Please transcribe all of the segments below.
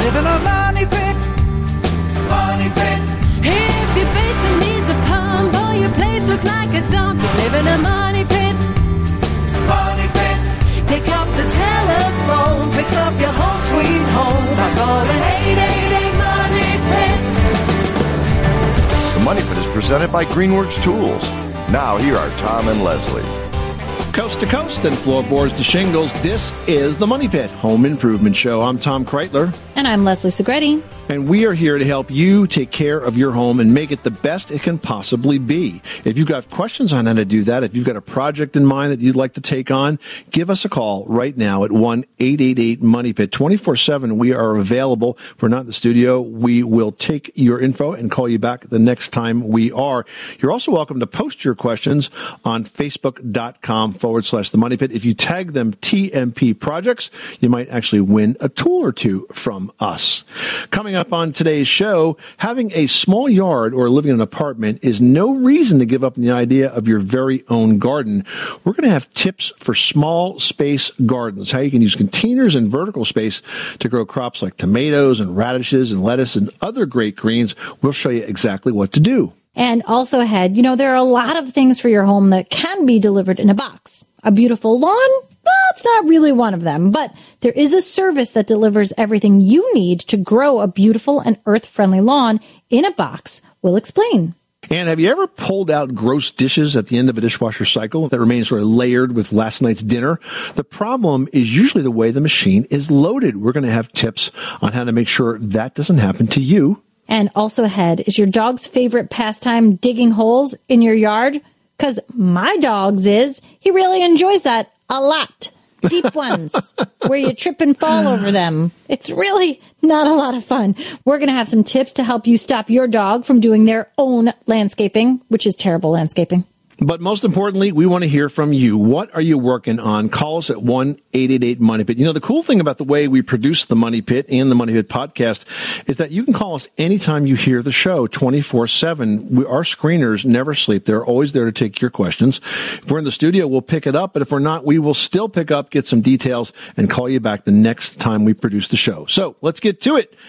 live in a money pit. Money pit. If your basement needs a pump or your place looks like a dump, you live in a money pit. Money pit. Pick up the telephone, fix up your home sweet home by calling 888 Money Pit. The Money Pit is presented by Greenworks Tools. Now, here are Tom and Leslie. Coast to coast and floorboards to shingles, this is the Money Pit Home Improvement Show. I'm Tom Kreitler. And I'm Leslie Segretti. And we are here to help you take care of your home and make it the best it can possibly be. If you've got questions on how to do that, if you've got a project in mind that you'd like to take on, give us a call right now at 1-888-MONEY-PIT. 24/7, we are available. If we're not in the studio, we will take your info and call you back the next time we are. You're also welcome to post your questions on Facebook.com/The Money Pit. If you tag them TMP Projects, you might actually win a tool or two from us. Coming up on today's show, having a small yard or living in an apartment is no reason to give up on the idea of your very own garden. We're going to have tips for small space gardens, how you can use containers and vertical space to grow crops like tomatoes and radishes and lettuce and other great greens. We'll show you exactly what to do. And also ahead, there are a lot of things for your home that can be delivered in a box. A beautiful lawn? That's not really one of them, but there is a service that delivers everything you need to grow a beautiful and earth-friendly lawn in a box. We'll explain. And have you ever pulled out gross dishes at the end of a dishwasher cycle that remains sort of layered with last night's dinner? The problem is usually the way the machine is loaded. We're going to have tips on how to make sure that doesn't happen to you. And also ahead, is your dog's favorite pastime digging holes in your yard? Because my dog's is. He really enjoys that a lot. Deep ones where you trip and fall over them. It's really not a lot of fun. We're going to have some tips to help you stop your dog from doing their own landscaping, which is terrible landscaping. But most importantly, we want to hear from you. What are you working on? Call us at 1-888-MONEY-PIT. The cool thing about the way we produce the Money Pit and the Money Pit podcast is that you can call us anytime you hear the show, 24/7. Our screeners never sleep. They're always there to take your questions. If we're in the studio, we'll pick it up. But if we're not, we will still pick up, get some details, and call you back the next time we produce the show. So let's get to it.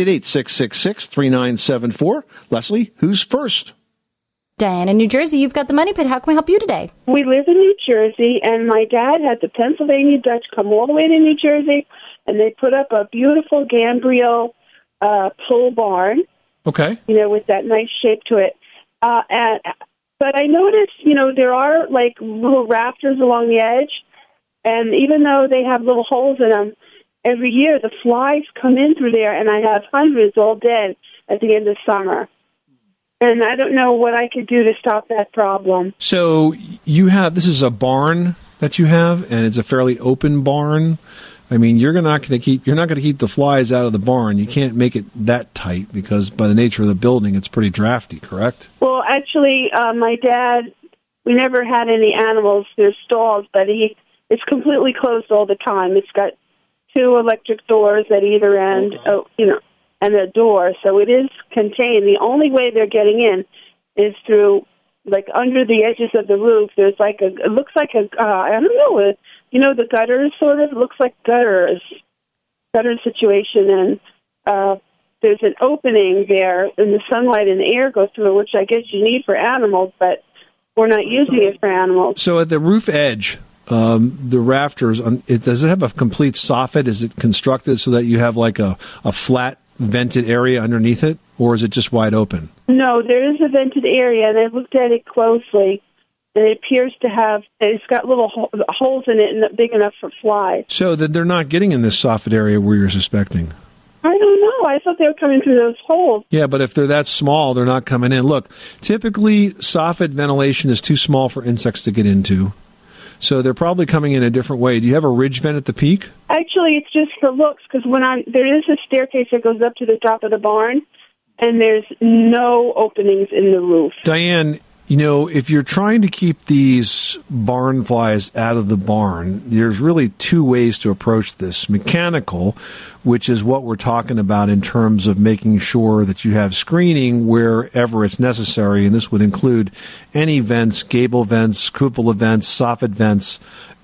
888-666-3974. Leslie, who's first? Diane in New Jersey, you've got the Money Pit. How can we help you today? We live in New Jersey, and my dad had the Pennsylvania Dutch come all the way to New Jersey, and they put up a beautiful gambrel pole barn. Okay. With that nice shape to it. But I noticed, there are like little rafters along the edge, and even though they have little holes in them, every year the flies come in through there, and I have hundreds all dead at the end of summer. And I don't know what I could do to stop that problem. So this is a barn that you have, and it's a fairly open barn. You're not going to keep the flies out of the barn. You can't make it that tight because by the nature of the building, it's pretty drafty, correct? Well, actually, my dad, we never had any animals. There's stalls, but it's completely closed all the time. It's got 2 electric doors at either end, and a door, so it is contained. The only way they're getting in is through, like, under the edges of the roof. There's it looks like I don't know, the gutters sort of, it looks like gutter situation, and there's an opening there, and the sunlight and the air go through, which I guess you need for animals, but we're not using it for animals. So at the roof edge, the rafters, does it have a complete soffit? Is it constructed so that you have like a flat vented area underneath it, or is it just wide open? No, there is a vented area, and I looked at it closely, and it appears to have, it's got little holes in it and big enough for flies. So I don't know. I thought they were coming through those holes. Yeah, but if they're that small, they're not coming in. Look, typically soffit ventilation is too small for insects to get into. So they're probably coming in a different way. Do you have a ridge vent at the peak? Actually, it's just for looks, because there is a staircase that goes up to the top of the barn, and there's no openings in the roof. Diane, if you're trying to keep these barn flies out of the barn, there's really 2 ways to approach this. Mechanical, which is what we're talking about in terms of making sure that you have screening wherever it's necessary, and this would include any vents, gable vents, cupola vents, soffit vents,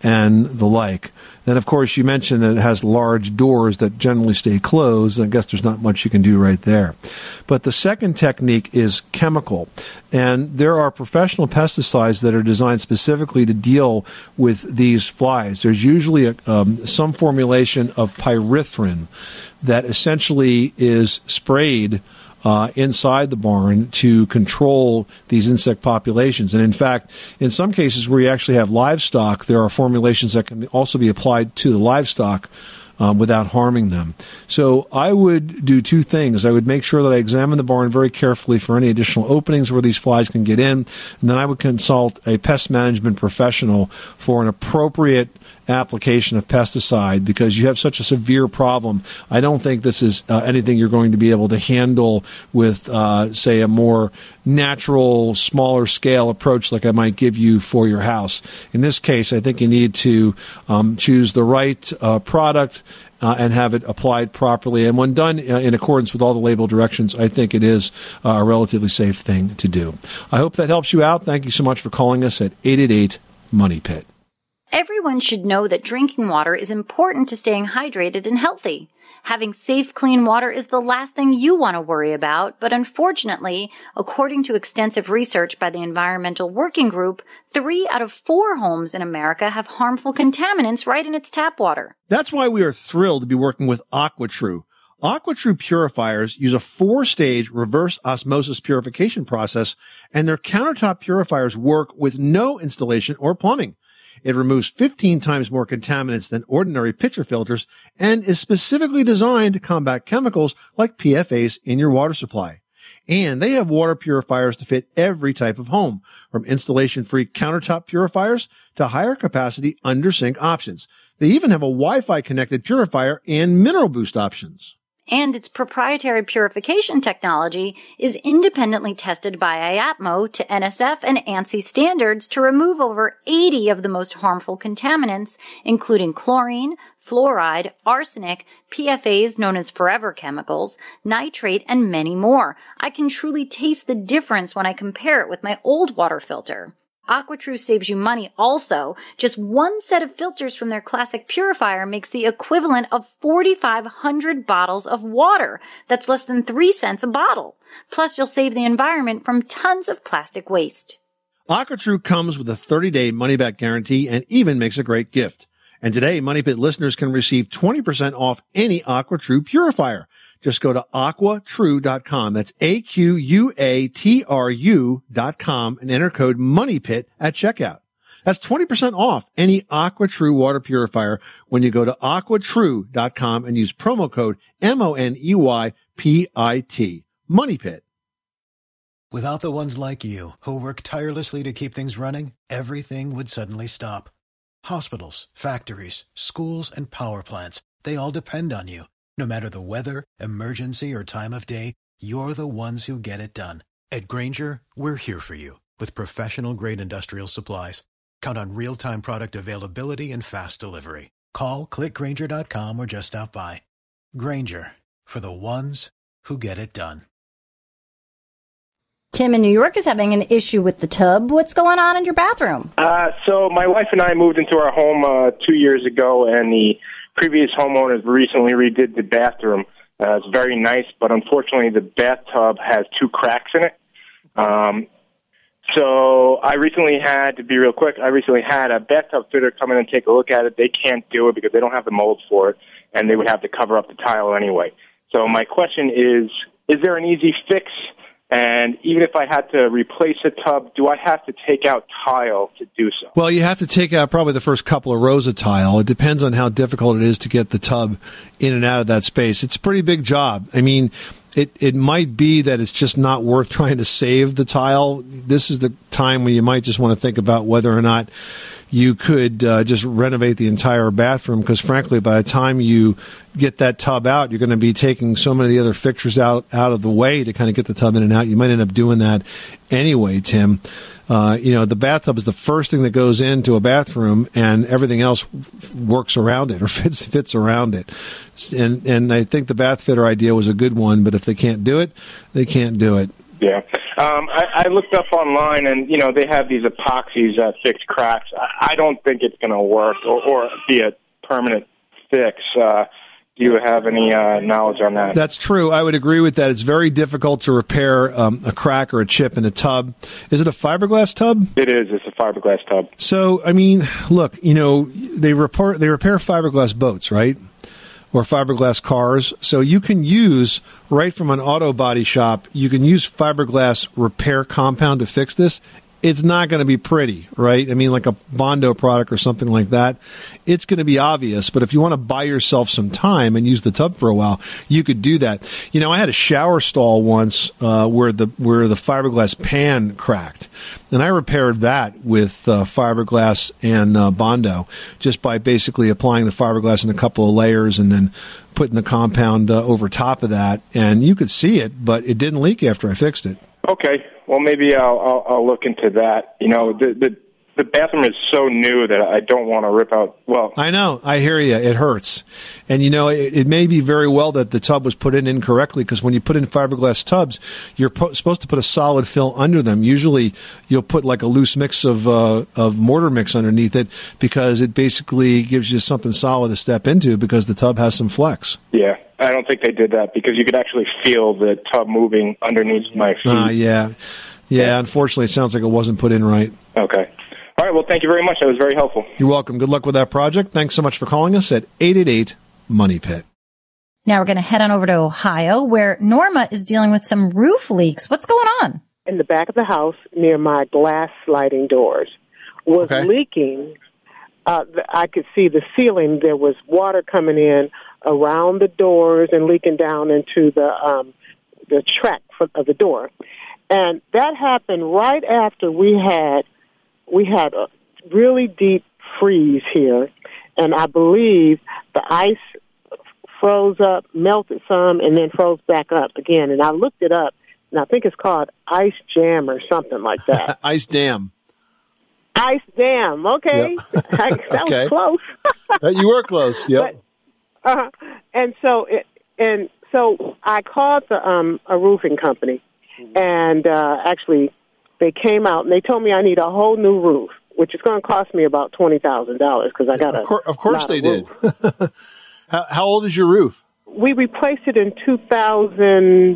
and the like. Then, of course, you mentioned that it has large doors that generally stay closed. I guess there's not much you can do right there. But the second technique is chemical. And there are professional pesticides that are designed specifically to deal with these flies. There's usually some formulation of pyrethrin that essentially is sprayed inside the barn to control these insect populations. And in fact, in some cases where you actually have livestock, there are formulations that can also be applied to the livestock without harming them. So I would do two things. I would make sure that I examine the barn very carefully for any additional openings where these flies can get in, and then I would consult a pest management professional for an appropriate application of pesticide, because you have such a severe problem. I don't think this is anything you're going to be able to handle with, say, a more natural, smaller scale approach like I might give you for your house. In this case, I think you need to choose the right product and have it applied properly. And when done in accordance with all the label directions, I think it is a relatively safe thing to do. I hope that helps you out. Thank you so much for calling us at 888-MONEY-PIT. Everyone should know that drinking water is important to staying hydrated and healthy. Having safe, clean water is the last thing you want to worry about, but unfortunately, according to extensive research by the Environmental Working Group, 3 out of 4 homes in America have harmful contaminants right in its tap water. That's why we are thrilled to be working with AquaTrue. AquaTrue purifiers use a 4-stage reverse osmosis purification process, and their countertop purifiers work with no installation or plumbing. It removes 15 times more contaminants than ordinary pitcher filters and is specifically designed to combat chemicals like PFAS in your water supply. And they have water purifiers to fit every type of home, from installation-free countertop purifiers to higher capacity under-sink options. They even have a Wi-Fi connected purifier and mineral boost options. And its proprietary purification technology is independently tested by IAPMO to NSF and ANSI standards to remove over 80 of the most harmful contaminants, including chlorine, fluoride, arsenic, PFAS known as forever chemicals, nitrate, and many more. I can truly taste the difference when I compare it with my old water filter. AquaTrue saves you money also. Just one set of filters from their classic purifier makes the equivalent of 4,500 bottles of water. That's less than 3 cents a bottle. Plus, you'll save the environment from tons of plastic waste. AquaTrue comes with a 30-day money-back guarantee and even makes a great gift. And today, Money Pit listeners can receive 20% off any AquaTrue purifier. Just go to aquatrue.com. That's AQUATRU.com and enter code MONEYPIT at checkout. That's 20% off any AquaTrue water purifier when you go to aquatrue.com and use promo code MONEYPIT. MONEYPIT. Without the ones like you, who work tirelessly to keep things running, everything would suddenly stop. Hospitals, factories, schools, and power plants, they all depend on you. No matter the weather, emergency, or time of day, you're the ones who get it done. At Grainger, we're here for you with professional-grade industrial supplies. Count on real-time product availability and fast delivery. Call, clickgrainger.com, or just stop by. Grainger, for the ones who get it done. Tim in New York is having an issue with the tub. What's going on in your bathroom? So my wife and I moved into our home 2 years ago, and the previous homeowners recently redid the bathroom. It's very nice, but unfortunately the bathtub has 2 cracks in it. So I recently had, to be real quick, a bathtub fitter come in and take a look at it. They can't do it because they don't have the molds for it, and they would have to cover up the tile anyway. So my question is there an easy fix? And even if I had to replace a tub, do I have to take out tile to do so? Well, you have to take out probably the first couple of rows of tile. It depends on how difficult it is to get the tub in and out of that space. It's a pretty big job. I mean, it might be that it's just not worth trying to save the tile. This is the time when you might just want to think about whether or not you could just renovate the entire bathroom, because frankly, by the time you get that tub out, you're going to be taking so many of the other fixtures out of the way to kind of get the tub in and out. You might end up doing that anyway, Tim. The bathtub is the first thing that goes into a bathroom, and everything else works around it or fits around it. And I think the bath fitter idea was a good one, but if they can't do it, they can't do it. Yeah. I looked up online, and, you know, they have these epoxies that fix cracks. I don't think it's going to work or be a permanent fix. Do you have any knowledge on that? That's true. I would agree with that. It's very difficult to repair a crack or a chip in a tub. Is it a fiberglass tub? It is. It's a fiberglass tub. So, I mean, look, you know, they repair fiberglass boats, right? Or fiberglass cars. So you can use, right from an auto body shop, you can use fiberglass repair compound to fix this. It's not going to be pretty, right? I mean, like a Bondo product or something like that. It's going to be obvious, but if you want to buy yourself some time and use the tub for a while, you could do that. You know, I had a shower stall once where the fiberglass pan cracked, and I repaired that with fiberglass and Bondo, just by basically applying the fiberglass in a couple of layers and then putting the compound over top of that, and you could see it, but it didn't leak after I fixed it. Okay. Well, maybe I'll look into that. You know, the bathroom is so new that I don't want to rip out. Well, I know. I hear you. It hurts. And, you know, it may be very well that the tub was put in incorrectly, because when you put in fiberglass tubs, you're supposed to put a solid fill under them. Usually you'll put like a loose mix of mortar mix underneath it, because it basically gives you something solid to step into, because the tub has some flex. Yeah. I don't think they did that, because you could actually feel the tub moving underneath my feet. Yeah, unfortunately, it sounds like it wasn't put in right. Okay. All right, well, thank you very much. That was very helpful. You're welcome. Good luck with that project. Thanks so much for calling us at 888-MONEY-PIT. Now we're going to head on over to Ohio, where Norma is dealing with some roof leaks. What's going on? In the back of the house, near my glass sliding doors, was leaking. I could see the ceiling. There was water coming in around the doors and leaking down into the track of the door. And that happened right after we had a really deep freeze here, and I believe the ice froze up, melted some, and then froze back up again. And I looked it up, and I think it's called Ice Jam or something like that. Ice Dam. Ice Dam. Okay. Yep. That was close. You were close. Yep. But, and so I called a roofing company, and actually they came out and they told me I need a whole new roof, which is going to cost me about $20,000, because I got Of course they did. How old is your roof? We replaced it in 2010.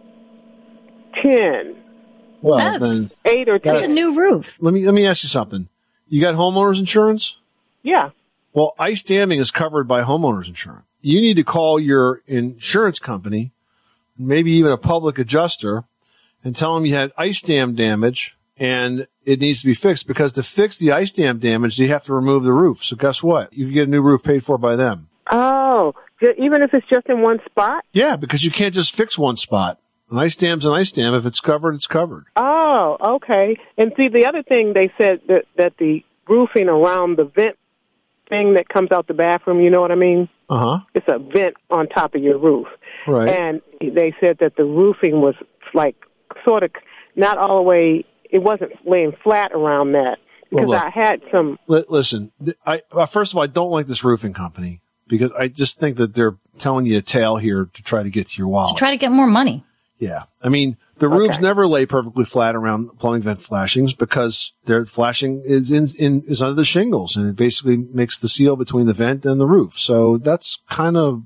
Well, that's 8 or 10. That's a new roof. Let me ask you something. You got homeowners insurance? Yeah. Well, ice damming is covered by homeowners insurance. You need to call your insurance company, maybe even a public adjuster, and tell them you had ice dam damage and it needs to be fixed, because to fix the ice dam damage, you have to remove the roof. So guess what? You can get a new roof paid for by them. Oh, even if it's just in one spot? Yeah, because you can't just fix one spot. An ice dam's an ice dam. If it's covered, it's covered. Oh, okay. And see, the other thing they said that the roofing around the vent thing that comes out the bathroom, you know what I mean? Uh-huh. It's a vent on top of your roof. Right. And they said that the roofing was like sort of not all the way, it wasn't laying flat around that. Because look, I had some... Listen, first of all, I don't like this roofing company, because I just think that they're telling you a tale here to try to get to your wallet. To try to get more money. Yeah. I mean, the roofs never lay perfectly flat around plumbing vent flashings, because their flashing is is under the shingles, and it basically makes the seal between the vent and the roof. So that's kind of,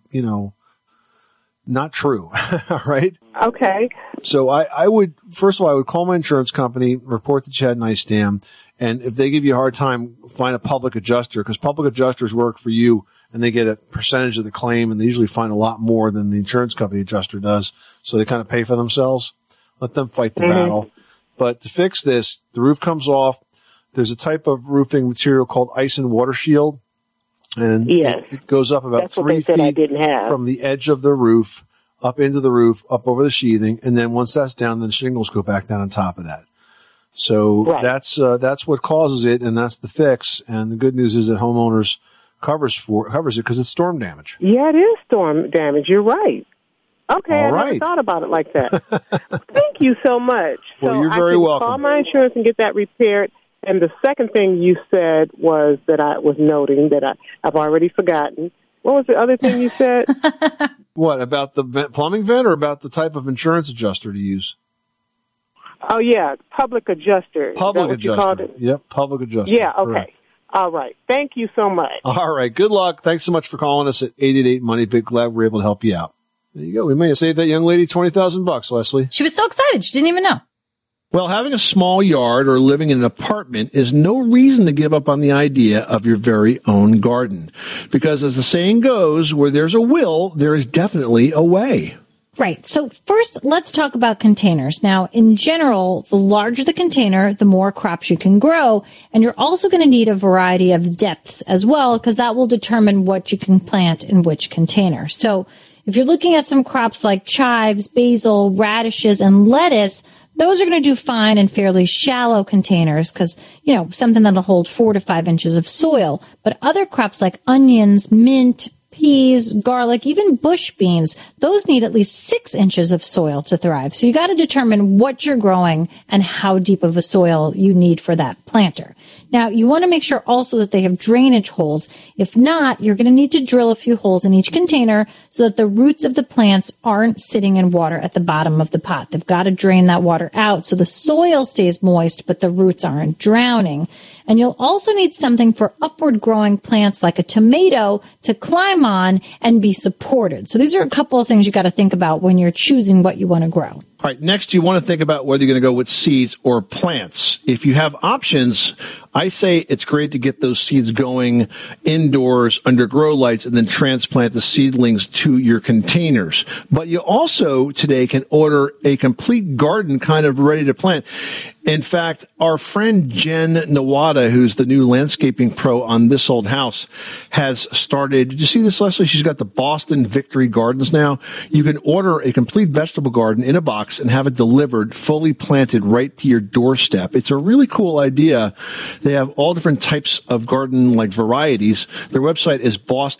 not true. All right. Okay. So I would, first of all, I would call my insurance company, report that you had an ice dam, and if they give you a hard time, find a public adjuster, because public adjusters work for you and they get a percentage of the claim, and they usually find a lot more than the insurance company adjuster does. So they kind of pay for themselves. Let them fight the battle. But to fix this, the roof comes off. There's a type of roofing material called ice and water shield. And it goes up about 3 feet from the edge of the roof, up into the roof, up over the sheathing. And then once that's down, then shingles go back down on top of that. So that's what causes it, and that's the fix. And the good news is that homeowners covers it because it's storm damage. Yeah, it is storm damage. You're right. Okay, All I never thought about it like that. Thank you so much. Well, you're very welcome. Call my insurance and get that repaired. And the second thing you said was that I was noting that I've already forgotten. What was the other thing you said? What, about the plumbing vent, or about the type of insurance adjuster to use? Oh, yeah, public adjuster. Public adjuster. Yep, public adjuster. Yeah, okay. Correct. All right. Thank you so much. All right. Good luck. Thanks so much for calling us at 888-MONEY-PIT. Glad we were able to help you out. There you go. We may have saved that young lady $20,000, Leslie. She was so excited. She didn't even know. Well, having a small yard or living in an apartment is no reason to give up on the idea of your very own garden. Because as the saying goes, where there's a will, there is definitely a way. Right. So first, let's talk about containers. Now, in general, the larger the container, the more crops you can grow. And you're also going to need a variety of depths as well, because that will determine what you can plant in which container. So if you're looking at some crops like chives, basil, radishes, and lettuce, those are going to do fine in fairly shallow containers because, something that'll hold 4 to 5 inches of soil. But other crops like onions, mint, peas, garlic, even bush beans, those need at least 6 inches of soil to thrive. So you got to determine what you're growing and how deep of a soil you need for that planter. Now, you want to make sure also that they have drainage holes. If not, you're going to need to drill a few holes in each container so that the roots of the plants aren't sitting in water at the bottom of the pot. They've got to drain that water out so the soil stays moist, but the roots aren't drowning. And you'll also need something for upward growing plants like a tomato to climb on and be supported. So these are a couple of things you got to think about when you're choosing what you want to grow. All right, next you want to think about whether you're going to go with seeds or plants. If you have options, I say it's great to get those seeds going indoors under grow lights and then transplant the seedlings to your containers. But you also today can order a complete garden kind of ready to plant. In fact, our friend Jen Nawada, who's the new landscaping pro on This Old House, has started. Did you see this, Leslie? She's got the Boston Victory Gardens now. You can order a complete vegetable garden in a box and have it delivered fully planted right to your doorstep. It's a really cool idea. They have all different types of garden like varieties. Their website is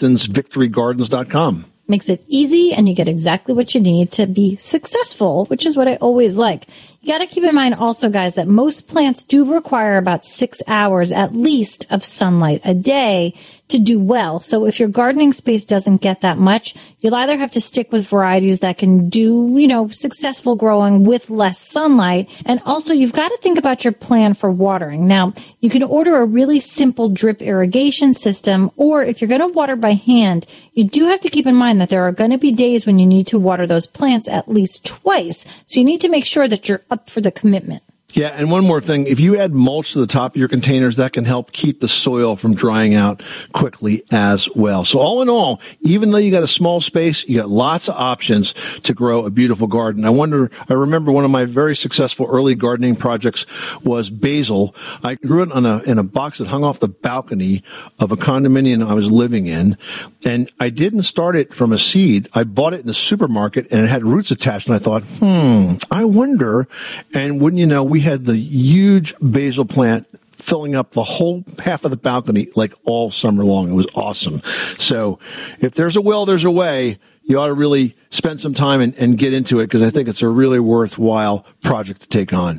bostonsvictorygardens.com. Makes it easy and you get exactly what you need to be successful, which is what I always like. You got to keep in mind also, guys, that most plants do require about 6 hours at least of sunlight a day to do well. So if your gardening space doesn't get that much, you'll either have to stick with varieties that can do, successful growing with less sunlight. And also you've got to think about your plan for watering. Now, you can order a really simple drip irrigation system, or if you're going to water by hand, you do have to keep in mind that there are going to be days when you need to water those plants at least twice. So you need to make sure that you're up for the commitment. Yeah, and one more thing. If you add mulch to the top of your containers, that can help keep the soil from drying out quickly as well. So all in all, even though you got a small space, you got lots of options to grow a beautiful garden. I remember one of my very successful early gardening projects was basil. I grew it in a box that hung off the balcony of a condominium I was living in. And I didn't start it from a seed. I bought it in the supermarket and it had roots attached. And I thought, I wonder. And wouldn't you know, we had the huge basil plant filling up the whole half of the balcony like all summer long. It was awesome. So if there's a will, there's a way. You ought to really spend some time and get into it because I think it's a really worthwhile project to take on.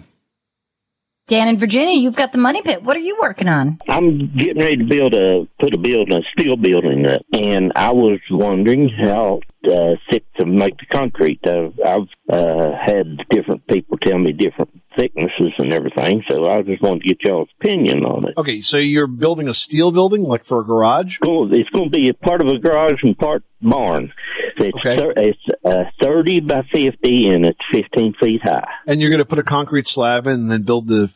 Dan in Virginia, you've got the money pit. What are you working on? I'm getting ready to put a steel building up, and I was wondering how thick to make the concrete. I've had different people tell me different thicknesses and everything, so I just wanted to get y'all's opinion on it. Okay, so you're building a steel building, like for a garage? It's going to be a part of a garage and part barn. It's 30 by 50, and it's 15 feet high. And you're going to put a concrete slab in and then build the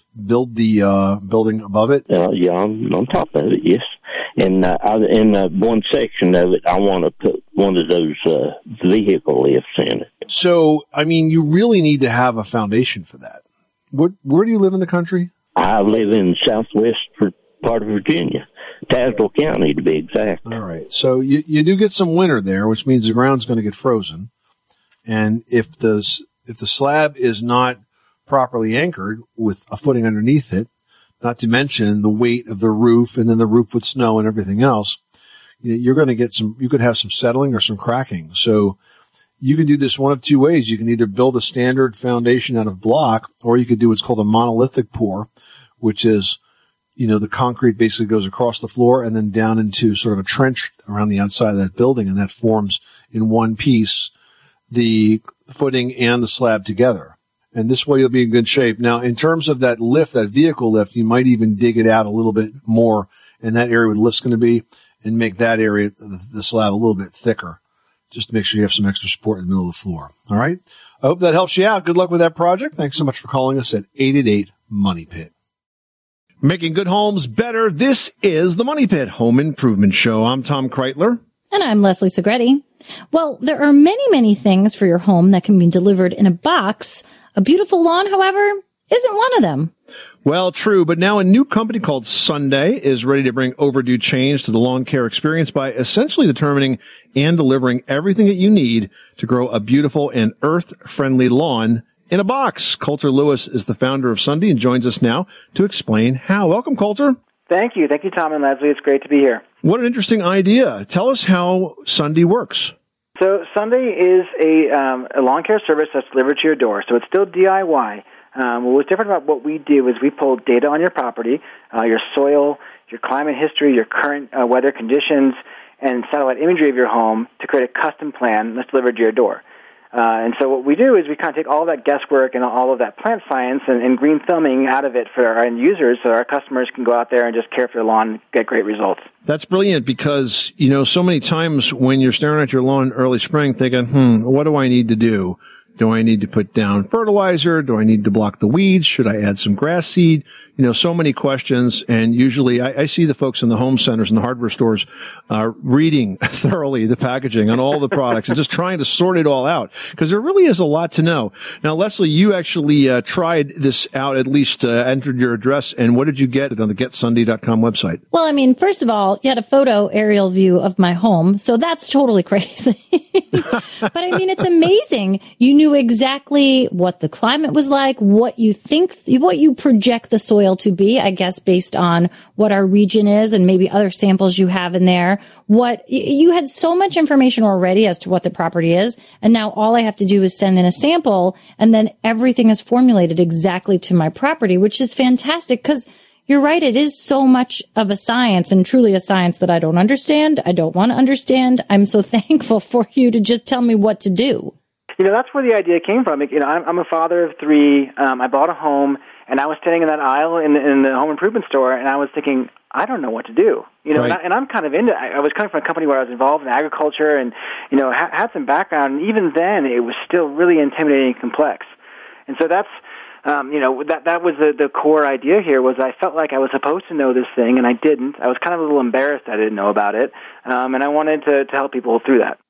building above it? Yeah, on top of it, yes. And in one section of it, I want to put one of those vehicle lifts in it. So, I mean, you really need to have a foundation for that. Where do you live in the country? I live in southwest part of Virginia, Tazewell County to be exact. All right. So you do get some winter there, which means the ground's going to get frozen. And if the slab is not properly anchored with a footing underneath it, not to mention the weight of the roof and then the roof with snow and everything else, you're going to get you could have some settling or some cracking. So you can do this one of two ways. You can either build a standard foundation out of block, or you could do what's called a monolithic pour, which is, the concrete basically goes across the floor and then down into sort of a trench around the outside of that building, and that forms in one piece the footing and the slab together. And this way you'll be in good shape. Now, in terms of that lift, that vehicle lift, you might even dig it out a little bit more in that area where the lift's going to be and make that area, the slab, a little bit thicker, just to make sure you have some extra support in the middle of the floor. All right? I hope that helps you out. Good luck with that project. Thanks so much for calling us at 888-MONEY-PIT. Making good homes better. This is the Money Pit Home Improvement Show. I'm Tom Kreitler. And I'm Leslie Segretti. Well, there are many, many things for your home that can be delivered in a box. A beautiful lawn, however, isn't one of them. Well, true, but now a new company called Sunday is ready to bring overdue change to the lawn care experience by essentially determining and delivering everything that you need to grow a beautiful and earth-friendly lawn in a box. Coulter Lewis is the founder of Sunday and joins us now to explain how. Welcome, Coulter. Thank you. Thank you, Tom and Leslie. It's great to be here. What an interesting idea. Tell us how Sunday works. So Sunday is a lawn care service that's delivered to your door. So it's still DIY. What's different about what we do is we pull data on your property, your soil, your climate history, your current weather conditions, and satellite imagery of your home to create a custom plan that's delivered to your door. And so what we do is we kind of take all that guesswork and all of that plant science and green thumbing out of it for our end users so our customers can go out there and just care for their lawn and get great results. That's brilliant because, you know, so many times when you're staring at your lawn in early spring thinking, what do I need to do? Do I need to put down fertilizer? Do I need to block the weeds? Should I add some grass seed? You know, so many questions. And usually I see the folks in the home centers and the hardware stores, reading thoroughly the packaging on all the products and just trying to sort it all out because there really is a lot to know. Now, Leslie, you actually, tried this out, at least, entered your address. And what did you get on the GetSunday.com website? Well, I mean, first of all, you had a photo aerial view of my home. So that's totally crazy. But I mean, it's amazing. You knew exactly what the climate was like, what you project the soil to be, I guess, based on what our region is and maybe other samples you have in there. You had so much information already as to what the property is. And now all I have to do is send in a sample and then everything is formulated exactly to my property, which is fantastic because you're right. It is so much of a science and truly a science that I don't understand. I don't want to understand. I'm so thankful for you to just tell me what to do. You know, that's where the idea came from. You know, I'm a father of three. I bought a home, and I was standing in that aisle in the home improvement store, and I was thinking, I don't know what to do. You know, right. and I'm kind of I was coming from a company where I was involved in agriculture and, you know, had some background. And even then, it was still really intimidating and complex. And so that's, you know, that was the core idea here was I felt like I was supposed to know this thing, and I didn't. I was kind of a little embarrassed I didn't know about it, and I wanted to help people through that.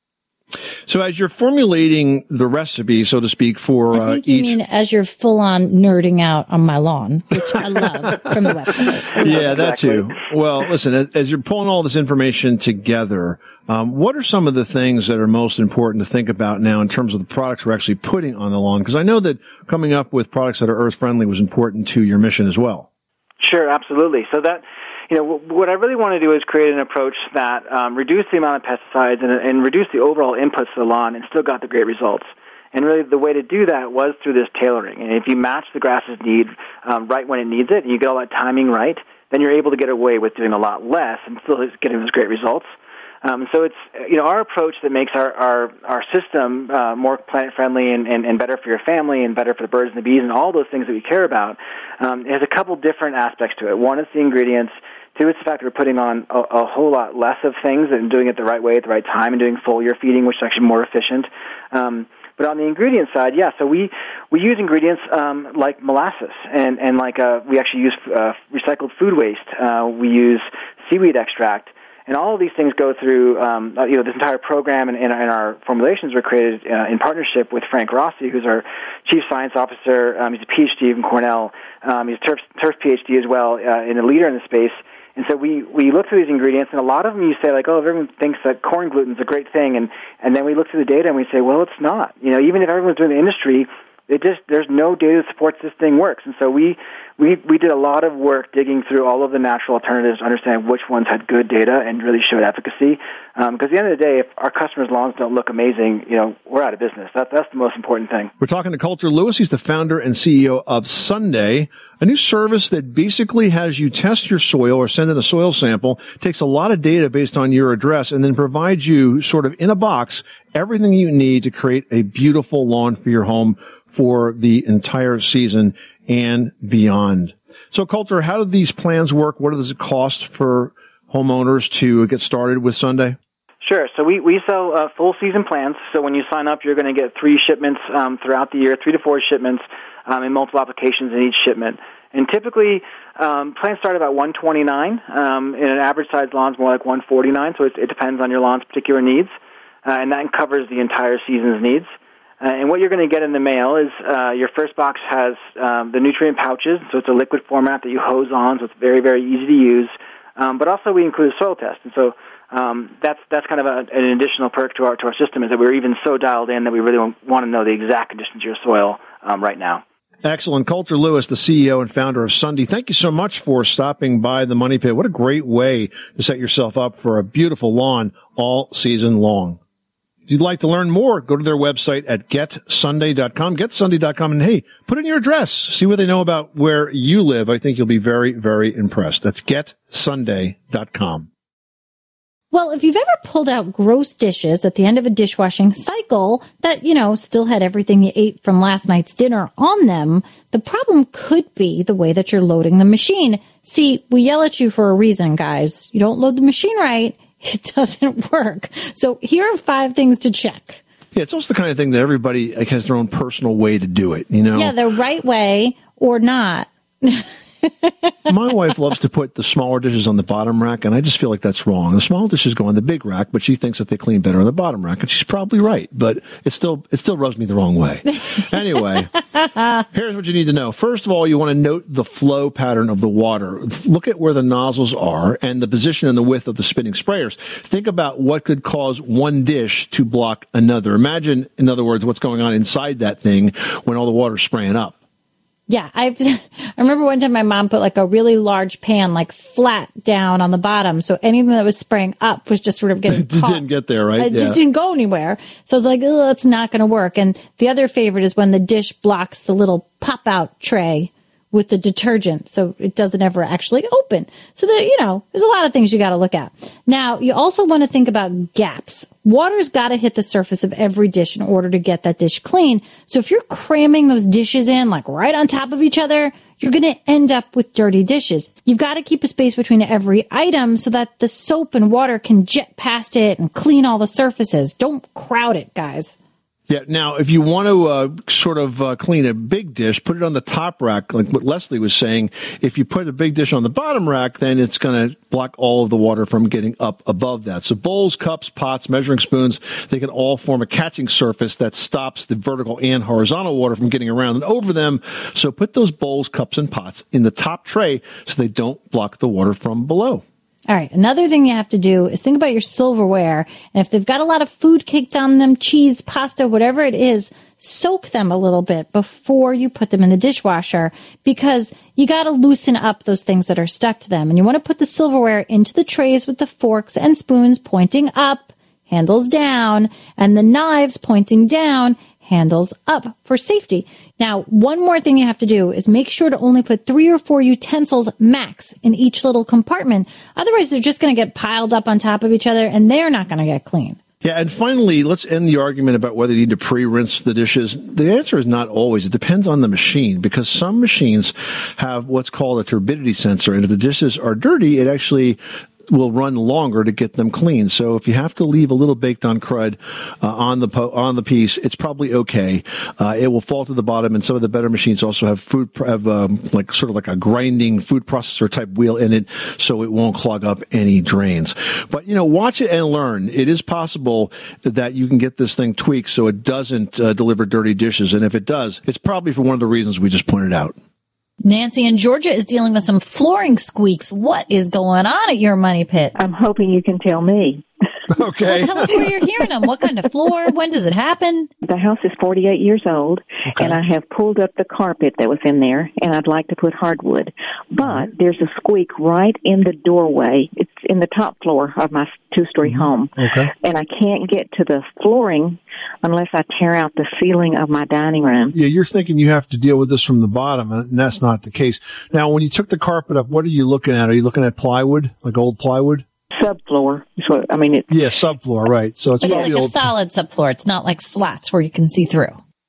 So as you're formulating the recipe, so to speak, for I think you mean as you're full-on nerding out on my lawn, which I love from the website. Yeah, that too. Well, listen, as you're pulling all this information together, what are some of the things that are most important to think about now in terms of the products we're actually putting on the lawn? Because I know that coming up with products that are earth-friendly was important to your mission as well. Sure, absolutely. So that, you know, what I really want to do is create an approach that reduce the amount of pesticides and reduce the overall inputs to the lawn and still got the great results. And really the way to do that was through this tailoring. And if you match the grass's need right when it needs it and you get all that timing right, then you're able to get away with doing a lot less and still getting those great results. So it's, you know, our approach that makes our system more planet-friendly and better for your family and better for the birds and the bees and all those things that we care about has a couple different aspects to it. One is the ingredients. Two, it's the fact that we're putting on a whole lot less of things and doing it the right way at the right time and doing foliar feeding, which is actually more efficient. But on the ingredient side, yeah, so we use ingredients like molasses and like we actually use recycled food waste. We use seaweed extract. And all of these things go through, you know, this entire program and our formulations were created in partnership with Frank Rossi, who's our Chief Science Officer. He's a PhD from Cornell. He's a Turf PhD as well, and a leader in the space. And so we look through these ingredients, and a lot of them you say, like, oh, everyone thinks that corn gluten is a great thing. And then we look through the data and we say, well, it's not. You know, even if everyone's doing the industry, there's no data that supports this thing works. And so we did a lot of work digging through all of the natural alternatives to understand which ones had good data and really showed efficacy. Because at the end of the day, if our customers' lawns don't look amazing, you know, we're out of business. That's the most important thing. We're talking to Coulter Lewis. He's the founder and CEO of Sunday, a new service that basically has you test your soil or send in a soil sample, takes a lot of data based on your address, and then provides you sort of in a box everything you need to create a beautiful lawn for your home for the entire season and beyond. So, Coulter, how do these plans work? What does it cost for homeowners to get started with Sunday? Sure. So we sell full season plans. So when you sign up, you're going to get 3 shipments throughout the year, 3 to 4 shipments in multiple applications in each shipment. And typically, plans start about $129. In an average size lawn, it's more like $149. So it depends on your lawn's particular needs, and that covers the entire season's needs. And what you're going to get in the mail is your first box has the nutrient pouches. So it's a liquid format that you hose on, so it's very, very easy to use. But also we include a soil test, and so that's kind of an additional perk to our system, is that we're even so dialed in that we really want to know the exact conditions of your soil right now. Excellent. Coulter Lewis, the CEO and founder of Sundy, thank you so much for stopping by the Money Pit. What a great way to set yourself up for a beautiful lawn all season long. If you'd like to learn more, go to their website at getsunday.com, getsunday.com, and hey, put in your address. See what they know about where you live. I think you'll be very, very impressed. That's getsunday.com. Well, if you've ever pulled out gross dishes at the end of a dishwashing cycle that, still had everything you ate from last night's dinner on them, the problem could be the way that you're loading the machine. See, we yell at you for a reason, guys. You don't load the machine right, it doesn't work. So here are 5 things to check. Yeah, it's also the kind of thing that everybody has their own personal way to do it, Yeah, the right way or not. My wife loves to put the smaller dishes on the bottom rack, and I just feel like that's wrong. The small dishes go on the big rack, but she thinks that they clean better on the bottom rack, and she's probably right, but it still rubs me the wrong way. Anyway, here's what you need to know. First of all, you want to note the flow pattern of the water. Look at where the nozzles are and the position and the width of the spinning sprayers. Think about what could cause one dish to block another. Imagine, in other words, what's going on inside that thing when all the water's spraying up. Yeah, I remember one time my mom put like a really large pan like flat down on the bottom, so anything that was spraying up was just sort of getting just caught. Didn't get there, right? It just didn't go anywhere. So I was like, oh, that's not going to work. And the other favorite is when the dish blocks the little pop-out tray with the detergent, so it doesn't ever actually open. So that, there's a lot of things you got to look at. Now, you also want to think about gaps. Water's got to hit the surface of every dish in order to get that dish clean. So if you're cramming those dishes in like right on top of each other, you're going to end up with dirty dishes. You've got to keep a space between every item so that the soap and water can jet past it and clean all the surfaces. Don't crowd it, guys. Yeah. Now, if you want to clean a big dish, put it on the top rack, like what Leslie was saying. If you put a big dish on the bottom rack, then it's going to block all of the water from getting up above that. So bowls, cups, pots, measuring spoons, they can all form a catching surface that stops the vertical and horizontal water from getting around and over them. So put those bowls, cups, and pots in the top tray so they don't block the water from below. All right. Another thing you have to do is think about your silverware. And if they've got a lot of food caked on them, cheese, pasta, whatever it is, soak them a little bit before you put them in the dishwasher, because you got to loosen up those things that are stuck to them. And you want to put the silverware into the trays with the forks and spoons pointing up, handles down, and the knives pointing down, handles up for safety. Now, one more thing you have to do is make sure to only put 3 or 4 utensils max in each little compartment. Otherwise, they're just going to get piled up on top of each other and they're not going to get clean. Yeah, and finally, let's end the argument about whether you need to pre-rinse the dishes. The answer is not always. It depends on the machine, because some machines have what's called a turbidity sensor, and if the dishes are dirty, it actually will run longer to get them clean. So if you have to leave a little baked on crud on the piece, it's probably okay. It will fall to the bottom, and some of the better machines also have like a grinding food processor type wheel in it, so it won't clog up any drains. But watch it and learn. It is possible that you can get this thing tweaked so it doesn't deliver dirty dishes, and if it does, it's probably for one of the reasons we just pointed out. Nancy in Georgia is dealing with some flooring squeaks. What is going on at your Money Pit? I'm hoping you can tell me. Okay. Well, tell us where you're hearing them. What kind of floor? When does it happen? The house is 48 years old, and I have pulled up the carpet that was in there, and I'd like to put hardwood. But there's a squeak right in the doorway. It's in the top floor of my 2-story home. Okay. And I can't get to the flooring unless I tear out the ceiling of my dining room. Yeah, you're thinking you have to deal with this from the bottom, and that's not the case. Now, when you took the carpet up, what are you looking at? Are you looking at plywood, like old plywood? Subfloor. Yeah, subfloor, right. So it's like probably a solid subfloor. It's not like slats where you can see through.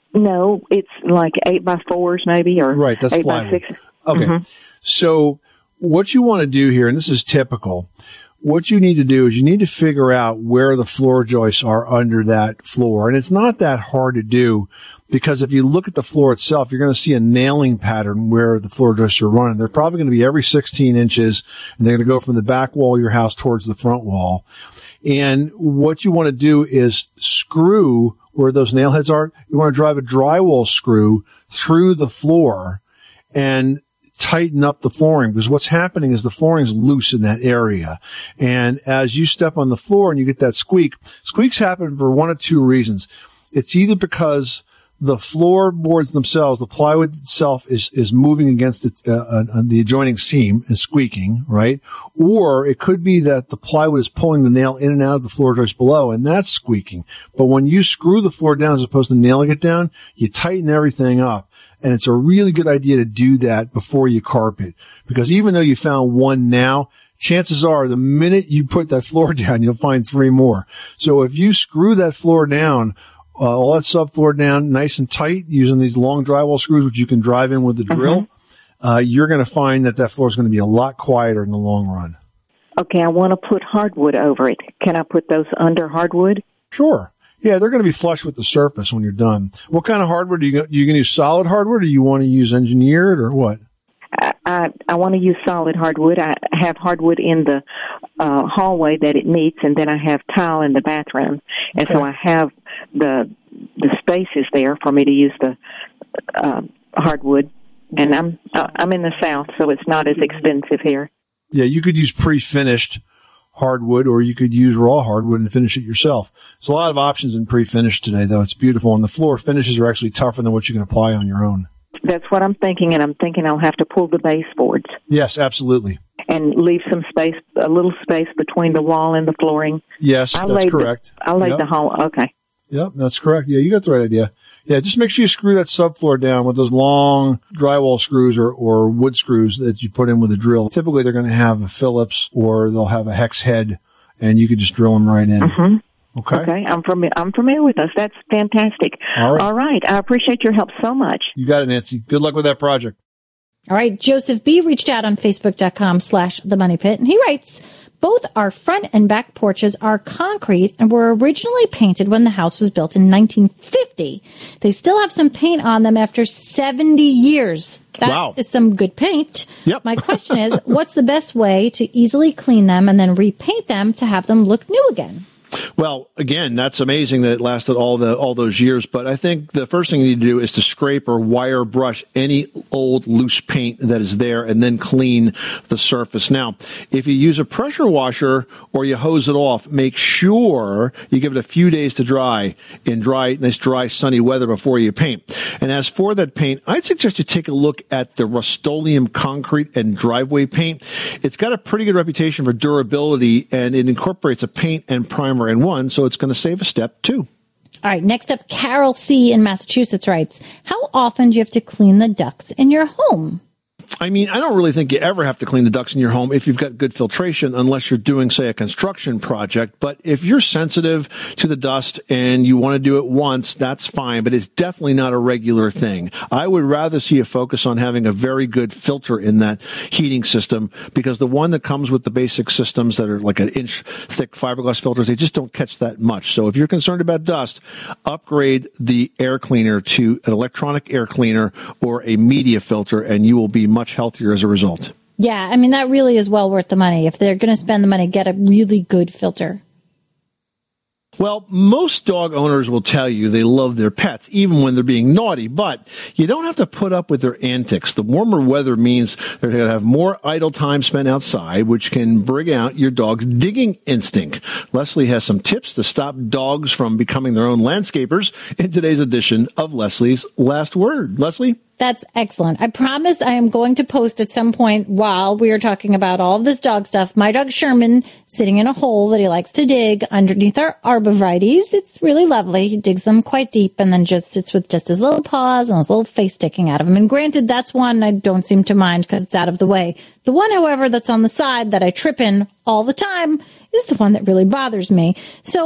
No, it's like 8x4s maybe, or right. That's 8x6. Okay. Mm-hmm. So what you want to do here, and this is typical, what you need to do is you need to figure out where the floor joists are under that floor. And it's not that hard to do, because if you look at the floor itself, you're going to see a nailing pattern where the floor joists are running. They're probably going to be every 16 inches, and they're going to go from the back wall of your house towards the front wall. And what you want to do is screw where those nail heads are. You want to drive a drywall screw through the floor and tighten up the flooring, because what's happening is the flooring is loose in that area. And as you step on the floor and you get that squeak, squeaks happen for one of two reasons. It's either because the floorboards themselves, the plywood itself is moving against it, on the adjoining seam and squeaking, right? Or it could be that the plywood is pulling the nail in and out of the floor joist below, and that's squeaking. But when you screw the floor down as opposed to nailing it down, you tighten everything up. And it's a really good idea to do that before you carpet, because even though you found one now, chances are the minute you put that floor down, you'll find three more. So if you screw that floor down, all that subfloor down nice and tight using these long drywall screws, which you can drive in with the drill, you're going to find that floor is going to be a lot quieter in the long run. Okay, I want to put hardwood over it. Can I put those under hardwood? Sure. Yeah, they're going to be flush with the surface when you're done. What kind of hardwood are you going to use? Solid hardwood, or do you want to use engineered, or what? I want to use solid hardwood. I have hardwood in the hallway that it meets, and then I have tile in the bathroom, and so I have the spaces there for me to use the hardwood. And I'm in the South, so it's not as expensive here. Yeah, you could use pre-finished hardwood, or you could use raw hardwood and finish it yourself. There's a lot of options in pre-finished today, though. It's beautiful, and the floor finishes are actually tougher than what you can apply on your own. That's what I'm thinking, and I'm thinking I'll have to pull the baseboards. Yes, absolutely. And leave some space, a little space between the wall and the flooring. Yes, that's correct. I laid the whole, okay. Yep, that's correct. Yeah, you got the right idea. Yeah, just make sure you screw that subfloor down with those long drywall screws or wood screws that you put in with a drill. Typically, they're going to have a Phillips or they'll have a hex head, and you could just drill them right in. Mm-hmm. Okay. I'm familiar with those. That's fantastic. All right. I appreciate your help so much. You got it, Nancy. Good luck with that project. All right. Joseph B. reached out on Facebook.com/The Money Pit, and he writes, both our front and back porches are concrete and were originally painted when the house was built in 1950. They still have some paint on them after 70 years. That is some good paint. Yep. My question is, what's the best way to easily clean them and then repaint them to have them look new again? Well, again, that's amazing that it lasted all those years. But I think the first thing you need to do is to scrape or wire brush any old loose paint that is there and then clean the surface. Now, if you use a pressure washer or you hose it off, make sure you give it a few days to dry in nice dry sunny weather before you paint. And as for that paint, I'd suggest you take a look at the Rust-Oleum concrete and driveway paint. It's got a pretty good reputation for durability, and it incorporates a paint and primer in one, so it's going to save a step too. All right, next up, Carol C. in Massachusetts writes, how often do you have to clean the ducts in your home? I mean, I don't really think you ever have to clean the ducts in your home if you've got good filtration, unless you're doing, say, a construction project. But if you're sensitive to the dust and you want to do it once, that's fine, but it's definitely not a regular thing. I would rather see you focus on having a very good filter in that heating system, because the one that comes with the basic systems that are like an inch thick fiberglass filters, they just don't catch that much. So if you're concerned about dust, upgrade the air cleaner to an electronic air cleaner or a media filter, and you will be much healthier as a result. Yeah, I mean, that really is well worth the money. If they're going to spend the money, get a really good filter. Well, most dog owners will tell you they love their pets, even when they're being naughty, but you don't have to put up with their antics. The warmer weather means they're going to have more idle time spent outside, which can bring out your dog's digging instinct. Leslie has some tips to stop dogs from becoming their own landscapers in today's edition of Leslie's Last Word. Leslie? That's excellent. I promise I am going to post at some point while we are talking about all of this dog stuff. My dog Sherman sitting in a hole that he likes to dig underneath our arborvitaes. It's really lovely. He digs them quite deep and then just sits with just his little paws and his little face sticking out of him. And granted, that's one I don't seem to mind because it's out of the way. The one, however, that's on the side that I trip in all the time is the one that really bothers me. So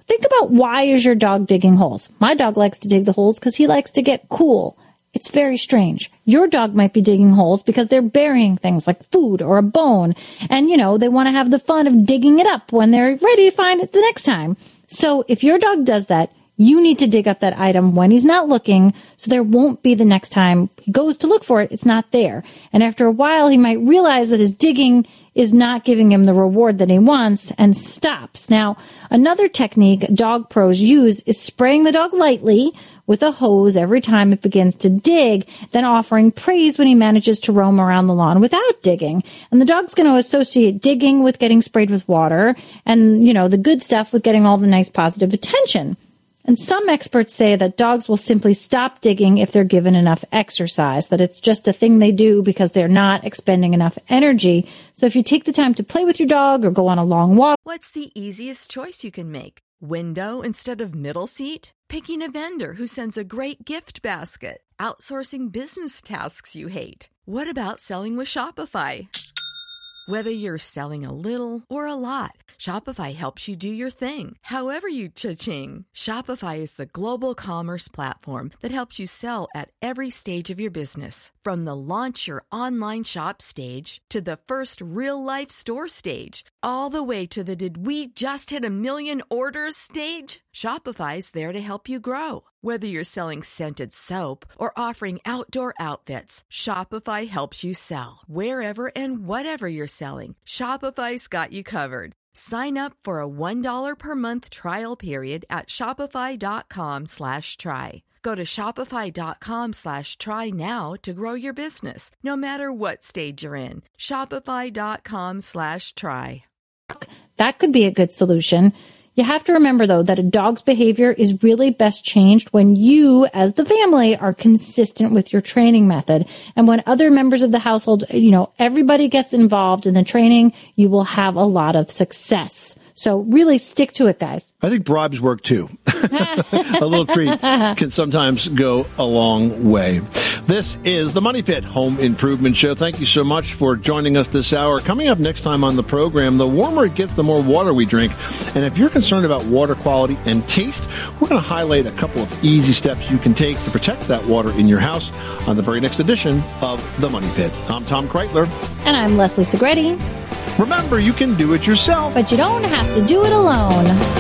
think about, why is your dog digging holes? My dog likes to dig the holes because he likes to get cool. It's very strange. Your dog might be digging holes because they're burying things like food or a bone. And, they want to have the fun of digging it up when they're ready to find it the next time. So if your dog does that, you need to dig up that item when he's not looking, so there won't be the next time he goes to look for it, it's not there. And after a while, he might realize that his digging is not giving him the reward that he wants and stops. Now, another technique dog pros use is spraying the dog lightly with a hose every time it begins to dig, then offering praise when he manages to roam around the lawn without digging. And the dog's going to associate digging with getting sprayed with water and, the good stuff with getting all the nice positive attention. And some experts say that dogs will simply stop digging if they're given enough exercise, that it's just a thing they do because they're not expending enough energy. So if you take the time to play with your dog or go on a long walk. What's the easiest choice you can make? Window instead of middle seat? Picking a vendor who sends a great gift basket? Outsourcing business tasks you hate? What about selling with Shopify? Whether you're selling a little or a lot, Shopify helps you do your thing, however you cha-ching. Shopify is the global commerce platform that helps you sell at every stage of your business. From the launch your online shop stage to the first real-life store stage, all the way to the did we just hit 1 million orders stage. Shopify's there to help you grow. Whether you're selling scented soap or offering outdoor outfits, Shopify helps you sell. Wherever and whatever you're selling, Shopify's got you covered. Sign up for a $1 per month trial period at shopify.com/try. Go to shopify.com/try now to grow your business, no matter what stage you're in. Shopify.com/try. That could be a good solution. You have to remember, though, that a dog's behavior is really best changed when you, as the family, are consistent with your training method. And when other members of the household, everybody gets involved in the training, you will have a lot of success. So really stick to it, guys. I think bribes work, too. A little treat can sometimes go a long way. This is the Money Pit Home Improvement Show. Thank you so much for joining us this hour. Coming up next time on the program, the warmer it gets, the more water we drink. And if you're concerned about water quality and taste, we're going to highlight a couple of easy steps you can take to protect that water in your house on the very next edition of the Money Pit. I'm Tom Kreitler. And I'm Leslie Segretti. Remember, you can do it yourself, but you don't have to do it alone.